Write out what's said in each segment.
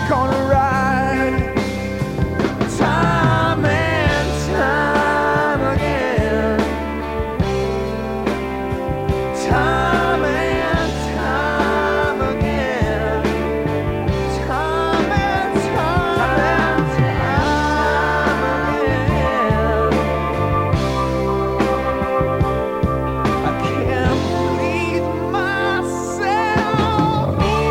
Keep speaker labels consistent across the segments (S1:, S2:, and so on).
S1: gonna ride time and time again, time and time again, time and time and time again. I can't please myself.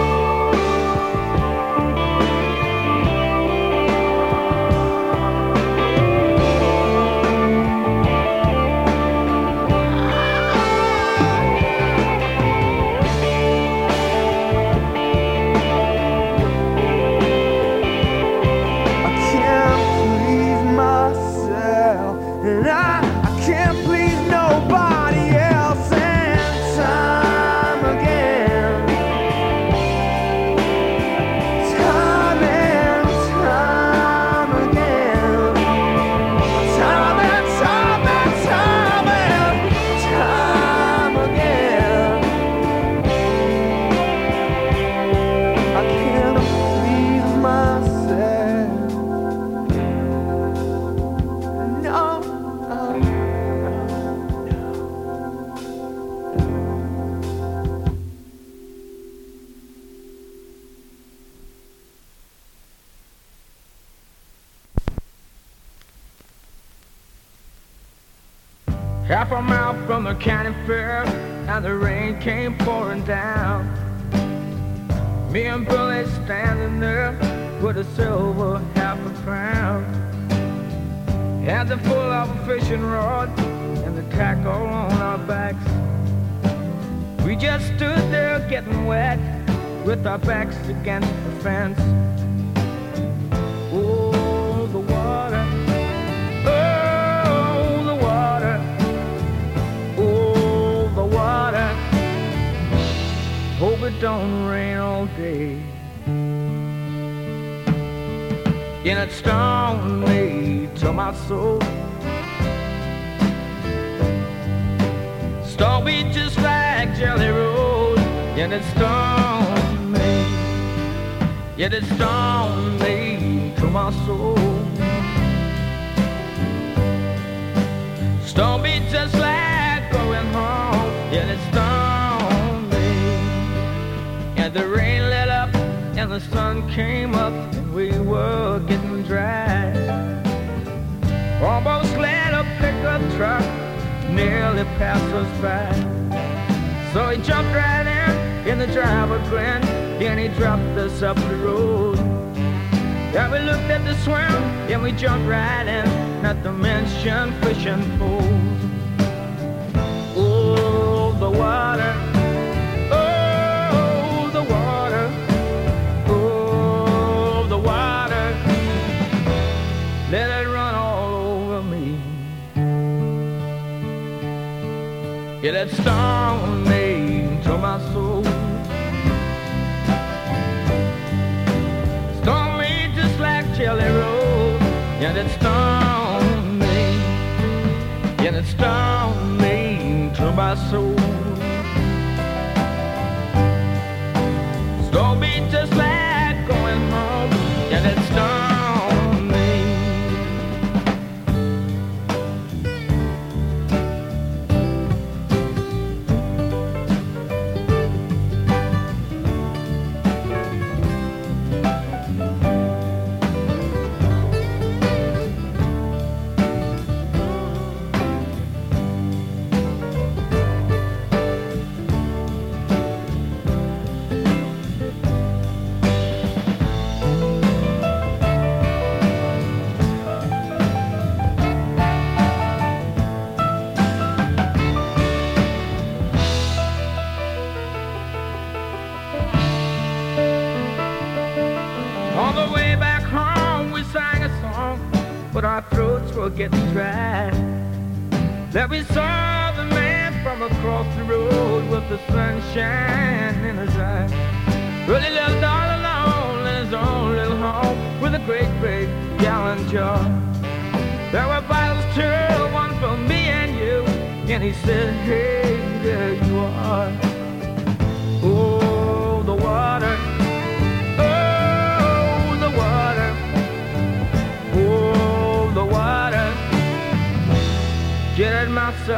S1: I can't please myself, and I can't please nobody else. And time again, time and time again, time and time and time and time again. I can't please myself. No, no, no.
S2: Half a mile from the county fair, and the rain came pouring down. Me and Billy standing there with a silver half a crown. Hands are full of a fishing rod and the tackle on our backs. We just stood there getting wet with our backs against the fence. Oh, the water. Oh, the water. Oh, the water. Hope it don't rain all day. And it stung me to my soul. Stung me just like Jelly Roll. And it stung me. Yet it stung me to my soul. Stung me just like going home. Yet it stung me. And the rain let up and the sun came up. We were getting dry. Almost let a pickup truck nearly pass us by. So he jumped right in the driver grinned, and he dropped us up the road. Yeah, we looked at the swim, and we jumped right in, not to mention fishing poles. Oh, the water. Oh, the water. Oh, the water. Let it run all over me. Yeah, it stung me to my soul. Stung me just like Jelly Roll. And it stung me. And it stung me to my soul. Stung me just like going home. And it stung me. On the way back home, we sang a song, but our throats were getting dry. Then we saw the man from across the road with the sunshine in his eyes. Well, he lived all alone in his own little home with a great big gallon jar. There were bottles too, one for me and you, and he said, hey, there you are. Oh, the water. Oh,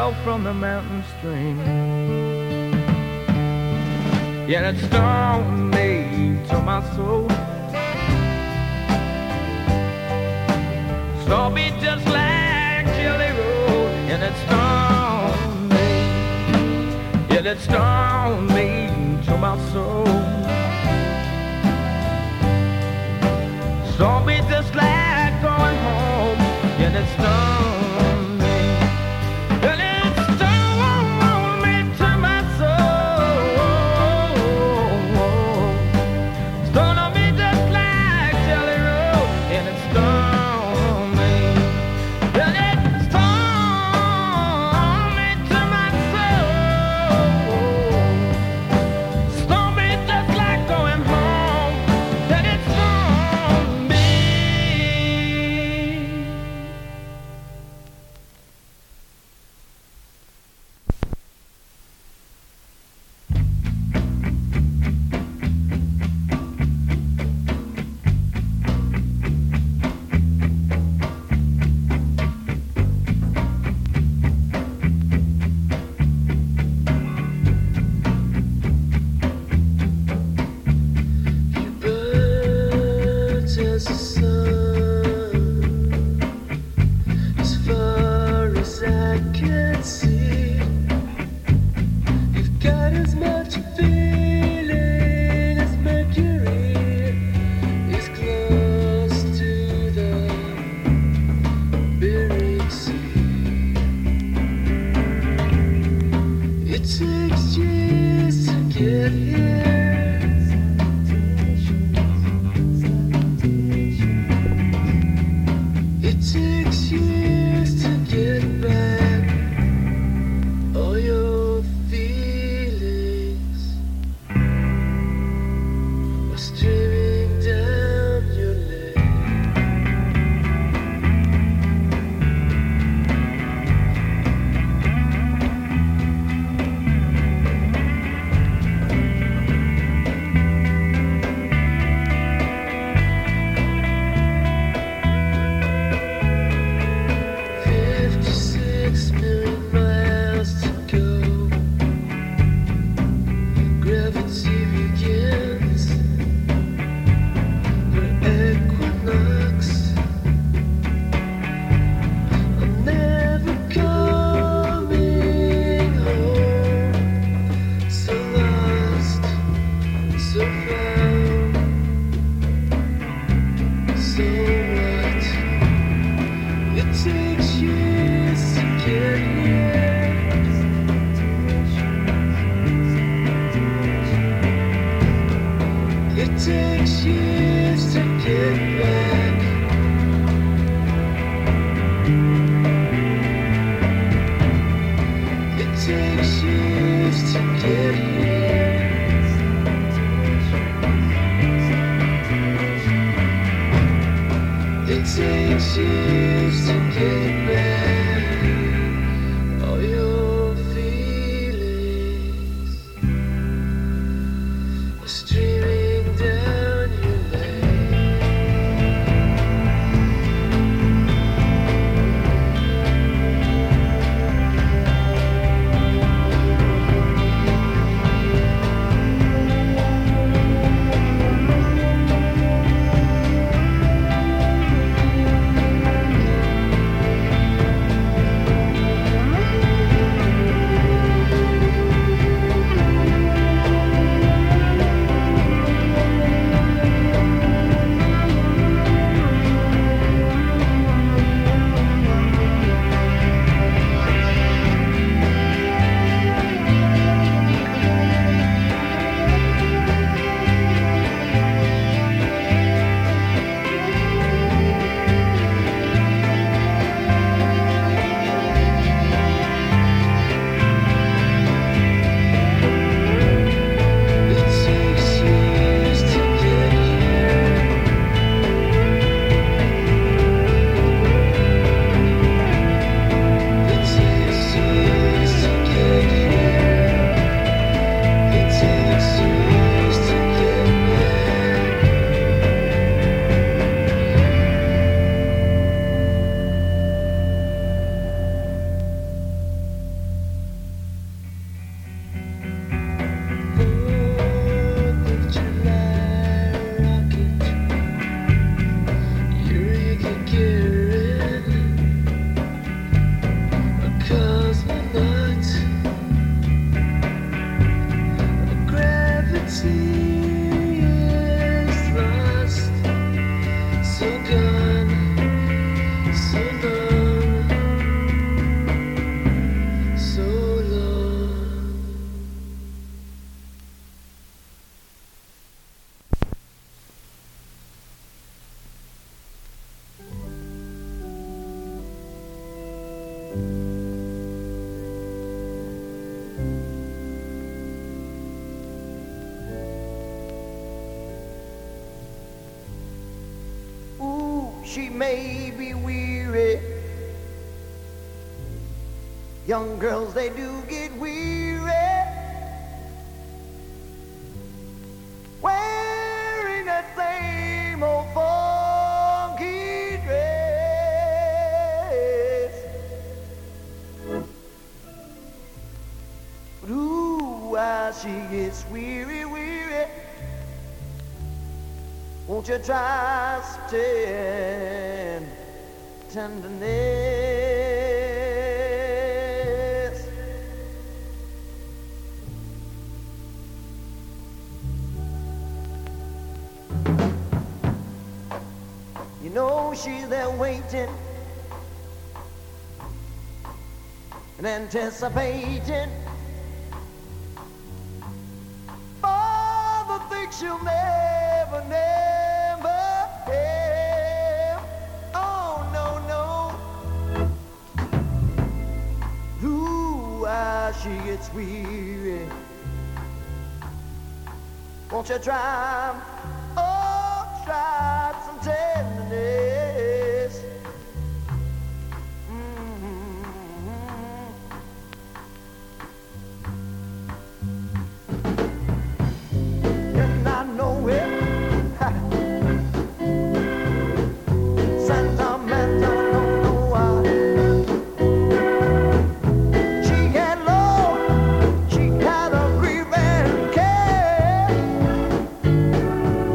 S2: fell from the mountain stream. Yeah, it stung me to my soul. Stung me just like Jelly Roll. And it stung me. Yeah, it stung me to my soul. Stung me just like going home. Yeah, it stung.
S1: she may be weary. Young girls, they do get weary wearing that same old funky dress. But ooh, why she gets weary, weary. Won't you try some tenderness? You know she's there waiting and anticipating for the things she'll never, never have. Oh, no, no. Ooh, why she gets weary. Won't you try, oh, try some tenderness. And I know it. Sentimental, don't know why. She had love, she had a grief and care.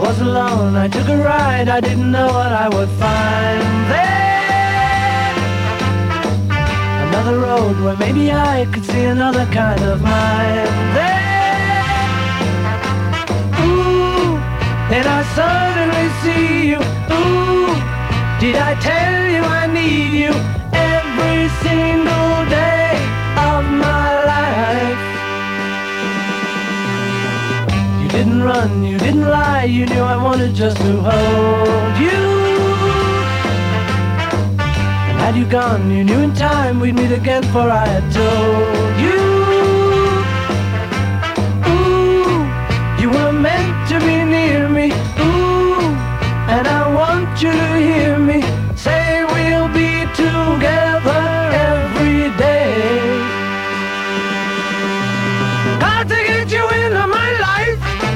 S1: was alone, I took a ride, I didn't know what I would find there. Another road where maybe I could see another kind of mind there. Ooh, then I suddenly see you. Ooh, did I tell you I need you every single day of my life? You didn't run, you didn't lie, you knew I wanted just to hold you. And had you gone, you knew in time we'd meet again, for I had told you. Ooh, you were meant to be near me. Ooh, and I want you to hear me say we'll be together every day. Got to get you into my life.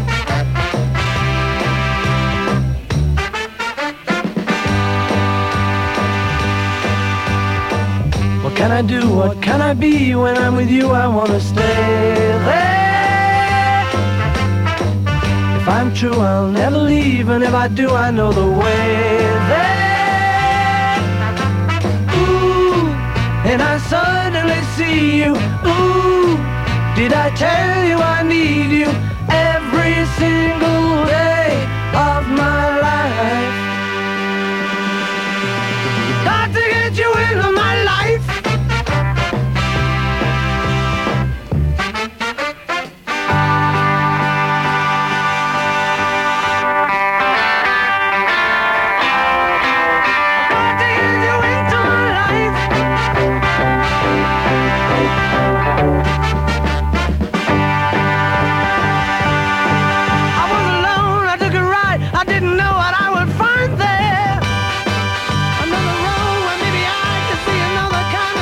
S1: What can I do? What can I be? When I'm with you, I want to stay there. If I'm true, I'll never leave, and if I do, I know the way there. Ooh, and I suddenly see you. Ooh, did I tell you I need you every single day of my life? Got to get you into my life. Kind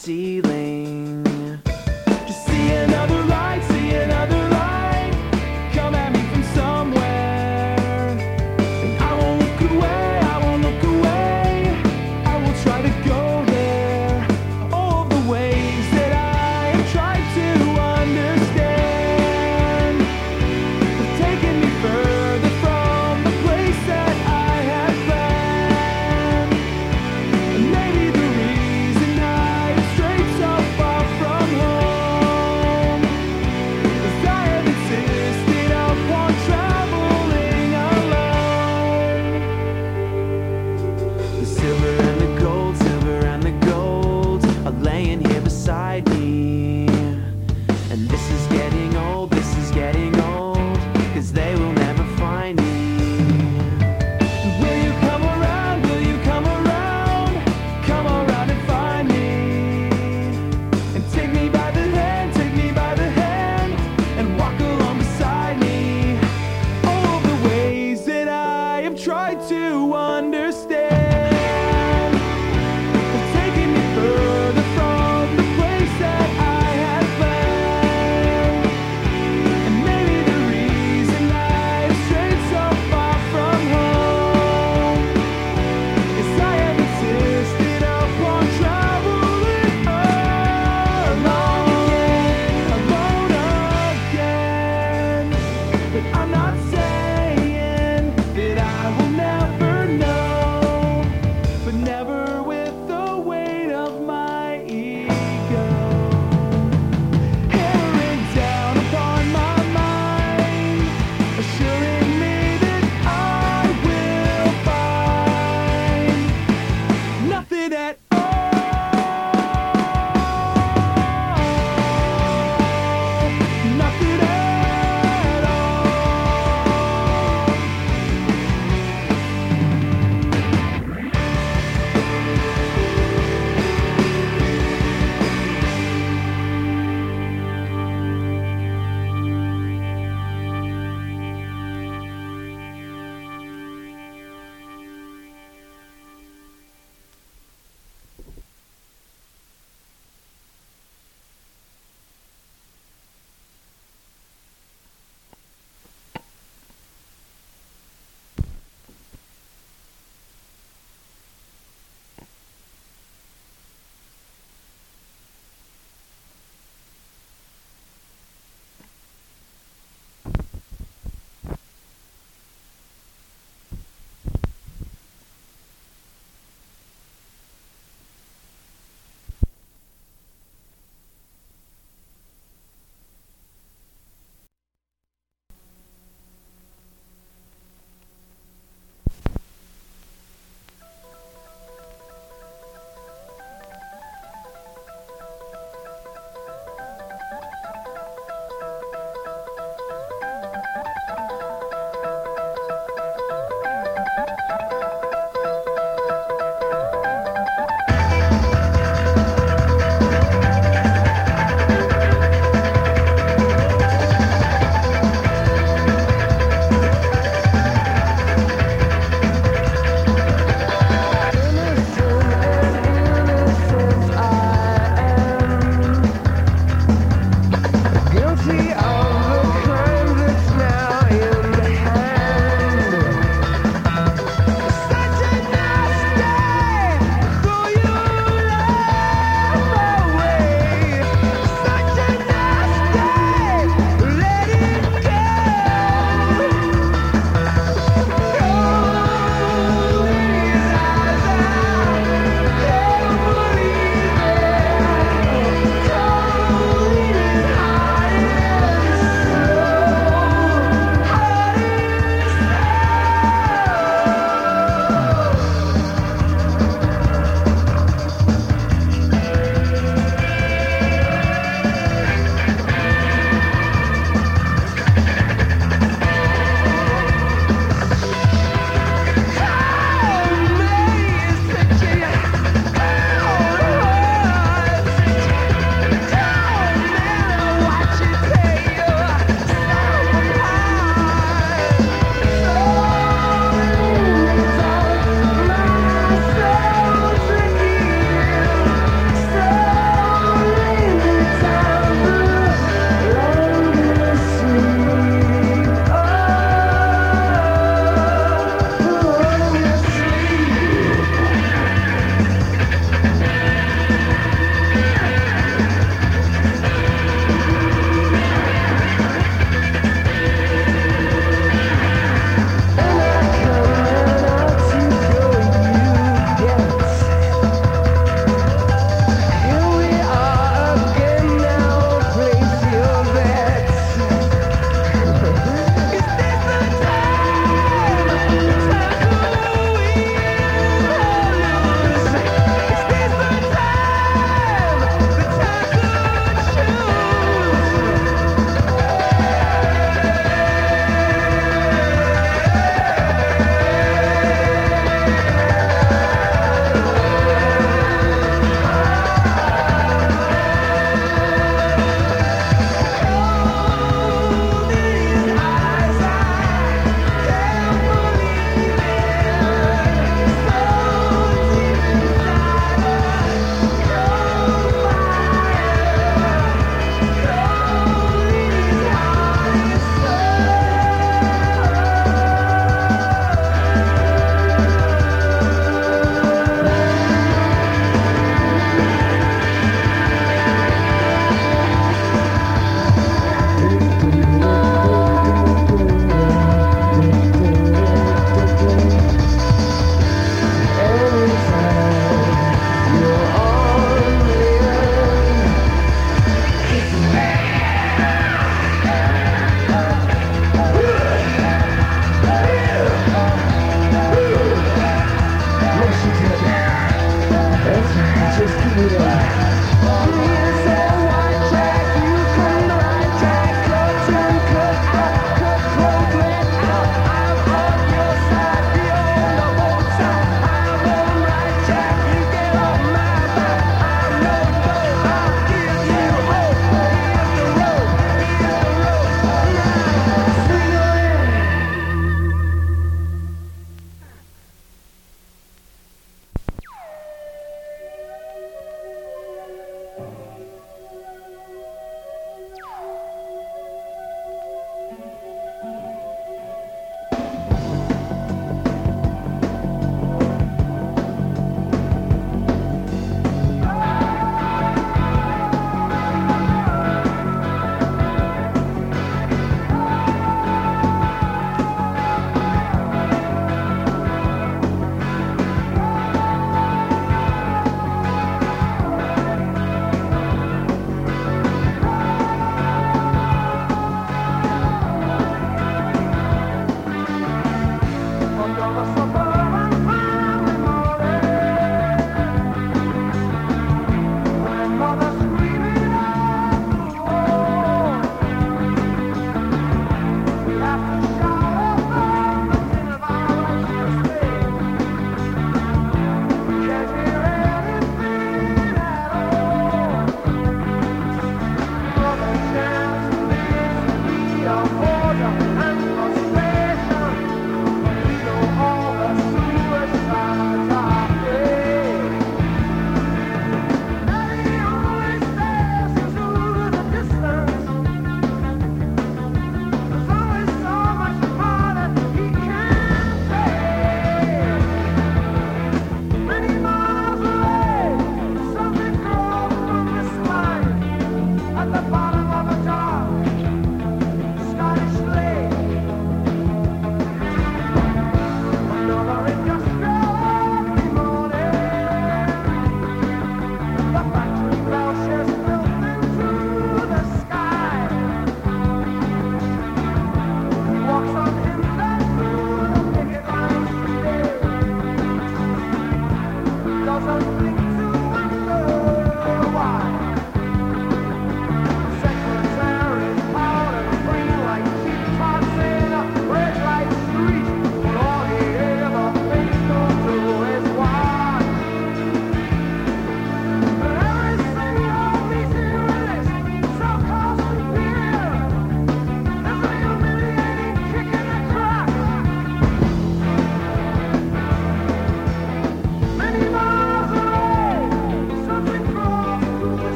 S1: ceiling. Just see another light, see another light, come at me from somewhere. And I won't look away, I won't look away, I will try to go there. All the ways that I have tried to understand have taken me further from the place that I had planned. And maybe the reason I have strayed so far from home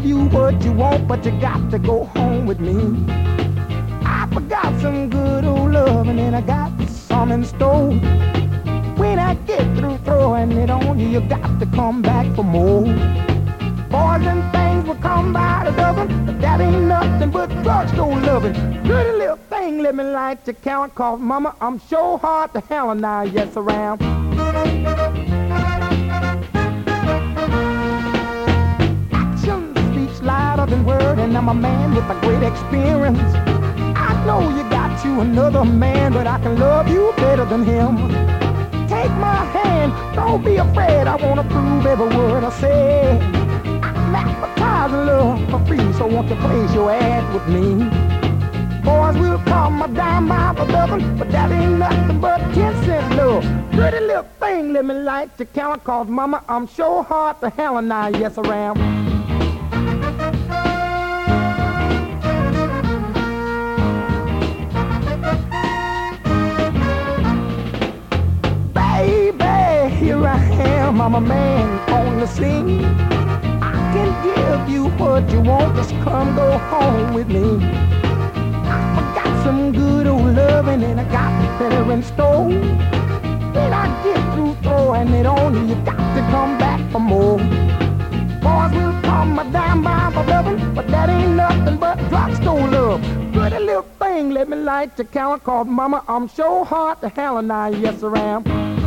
S3: give you what you want, but you got to go home with me. I forgot some good old loving and I got some in store. When I get through throwing it on you, you got to come back for more. Boys and things will come by the dozen, but that ain't nothing but drugstore loving. Pretty little thing, let me light your count, cause mama, I'm sure hard to hell and now, yes, around. Action speaks louder than word, and I'm a man with a great experience. I know you got you another man, but I can love you better than him. Take my hand, don't be afraid, I wanna prove every word I say. I'm advertising love for free, so won't you place your ad with me? Boys will call my dime by the dozen, but that ain't nothing but 10-cent love. Pretty little thing, let me light your count, cause mama, I'm sure hard to hell and now, yes, around. Baby, here I am, I'm a man on the scene. I can give you what you want, just come go home with me. I got some good old loving and I got better in store. When I get through throwing it on you, you got to come back for more. Boys will call my dime by the loving, but that ain't nothing but drugstore love. Pretty little thing, let me light your count, cause mama, I'm sure hard to hell and now, yes, around.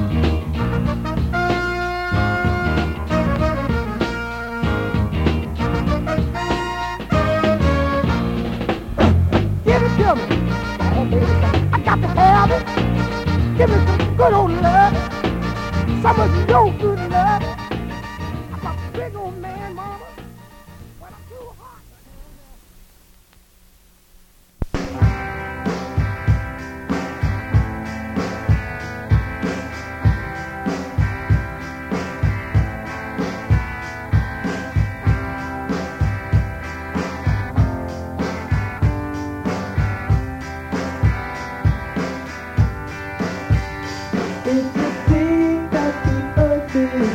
S3: Give it to me. Oh, baby, I got to have it. Give me some good old love. Some of your good love. I'm a big old man, mama. When I'm too hot.
S1: If you think that the earth is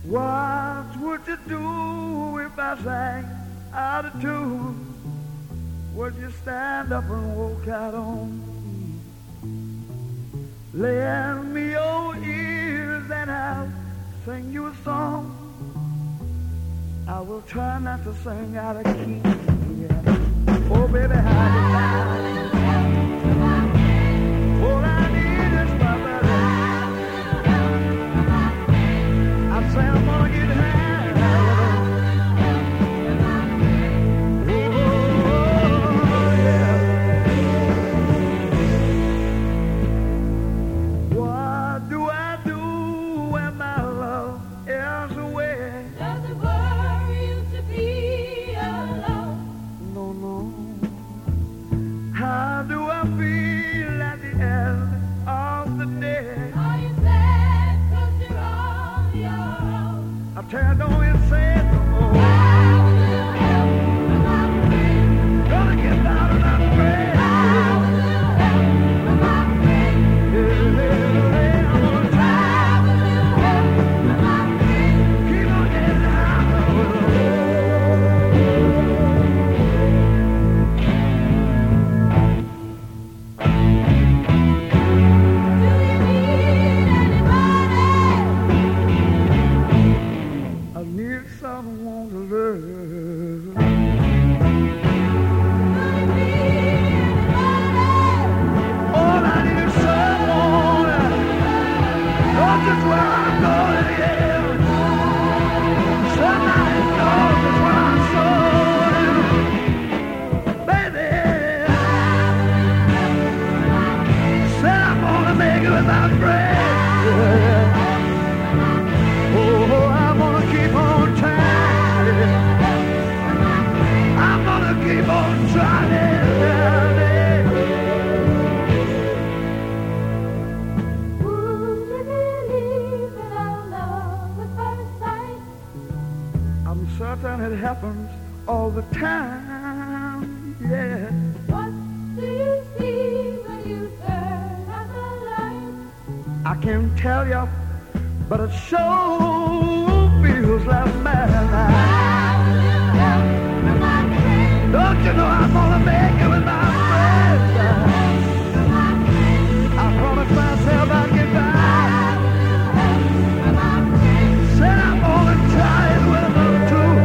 S4: What would you do if I sang out of tune? Would you stand up and walk out on me? Lend me your ears and I'll sing you a song. I will try not to sing out of key. Yeah. Oh, baby, how you like? All I need is my brother. I say I'm gonna get high. It happens all the time, yeah.
S5: What do you see when you turn out the light?
S4: I can't tell you, but it sure feels like madness. Don't you know I'm gonna make it with my friends? I promised myself I'd get back. Said I'm gonna try it with them too.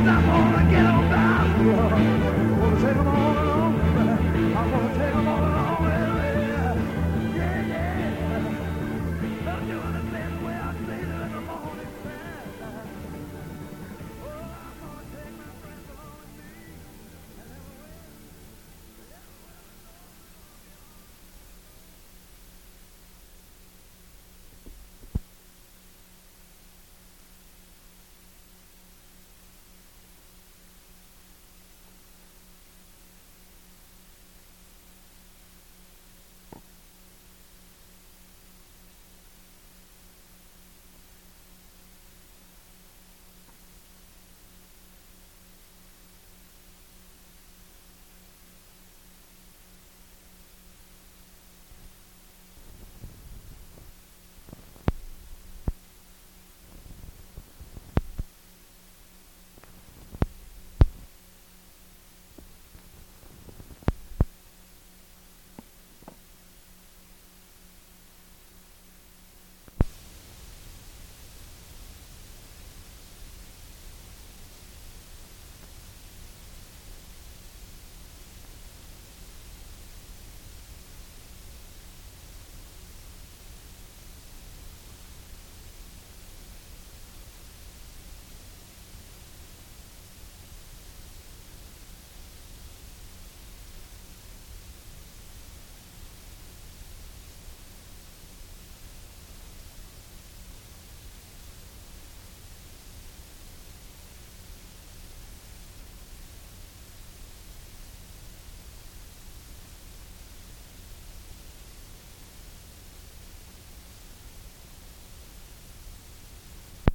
S4: Take them all along. I want to take them all along.